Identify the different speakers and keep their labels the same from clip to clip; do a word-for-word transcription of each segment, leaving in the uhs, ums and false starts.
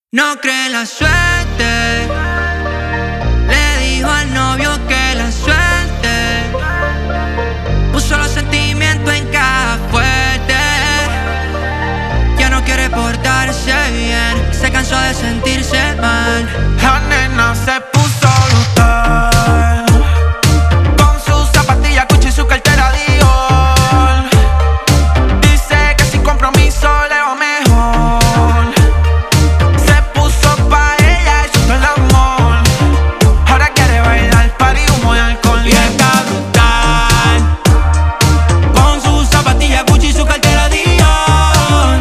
Speaker 1: No cree la suerte, le dijo al novio que la suerte puso los sentimientos en caja fuerte. Ya no quiere portarse bien, se cansó de sentirse mal.
Speaker 2: La nena se puso brutal, con sus zapatillas Gucci y su cartera Dior. Dice que sin compromiso le va mejor. Se puso pa' ella y supo el amor. Ahora quiere bailar, party, humo y alcohol.
Speaker 1: Y está brutal, con sus zapatillas Gucci y su cartera Dior.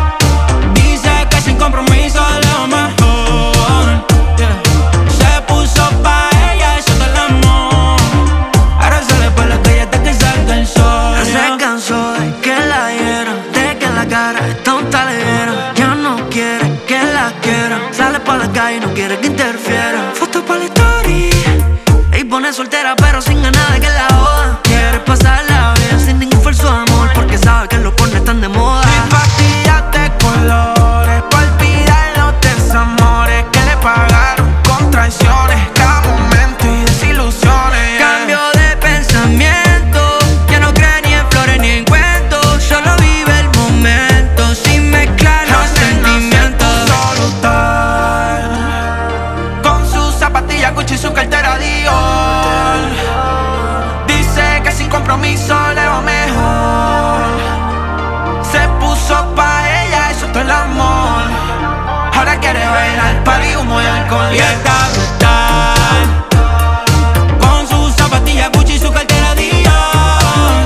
Speaker 1: Dice que sin compromiso le va mejor. Yeah. Se puso pa' ella y suelta el amor. Ahora sale pa' la calle hasta que salga el sol.
Speaker 3: Ya se cansó de que la hieran, de que en la cara está un talero. Ya no quiere que la quieran, sale pa' la calle y no quiere que interfieran. Foto pa' la story y pone soltera pero sin ganas de que la jodan. Quiere pasarla bien sin ningún falso amor, porque sabe que los pornes están de moda.
Speaker 2: Y pastillas de colores pa' olvidar los desamores que le pagaron con traiciones, cada momento y desilusiones.
Speaker 1: Cambio de pensamiento, ya no cree ni en flores ni en cuentos. Solo vive el momento sin mezclar los sentimientos.
Speaker 2: Brutal, con sus zapatillas Gucci y su cartera Dior. Dice que sin compromiso le va mejor. Se puso pa' ella y soltó el amor. Ahora quiere bailar, party, humo y alcohol.
Speaker 1: Y está brutal, con sus zapatillas Gucci y su cartera Dior.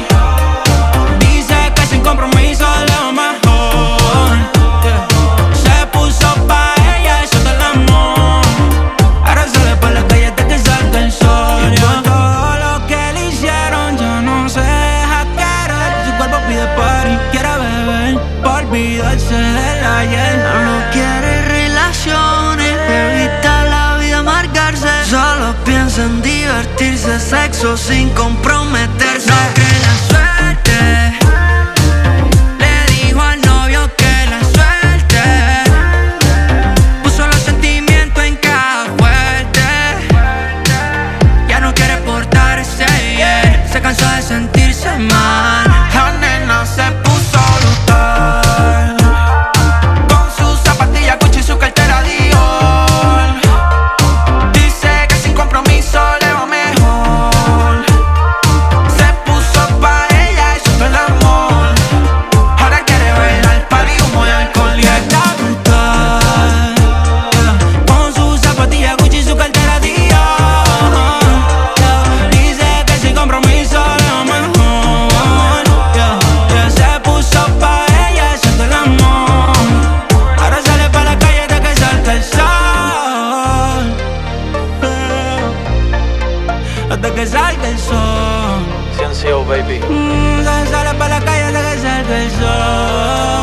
Speaker 1: Dice que sin compromiso le va mejor. Yeah. Se puso pa' ella y soltó el amor. Ahora sale pa' la calle hasta que salga el sol. Y por todo lo que le hicieron ya no se deja querer. Su cuerpo pide party, quiere beber pa' olvidarse del ayer.
Speaker 3: Ya no quiere relaciones, evita la vida amargarse. Solo piensa en divertirse, sexo sin comprometerse.
Speaker 1: No cree la suerte, le dijo al novio que la suerte puso los sentimientos en caja fuerte. Ya no quiere portarse bien, se cansó de sentirse mal.
Speaker 2: La nena se puso brutal, con sus zapatillas Gucci y su cartera Dior. Dice que sin compromiso le va mejor. Se puso pa' ella y soltó el amor. Ahora quiere bailar, party, humo y alcohol. Y está
Speaker 1: Brutal, yeah. Con sus zapatillas Gucci y su cartera Dior. Yeah. Dice que sin compromiso le va mejor. Yeah. Yeah. Se puso pa' ella y soltó el amor. Ahora sale pa' la calle hasta que salga el sol. Yeah. Hasta que salga el sol.
Speaker 4: Ciencio, baby.
Speaker 1: Mm, sale pa' la calle hasta que salga el sol.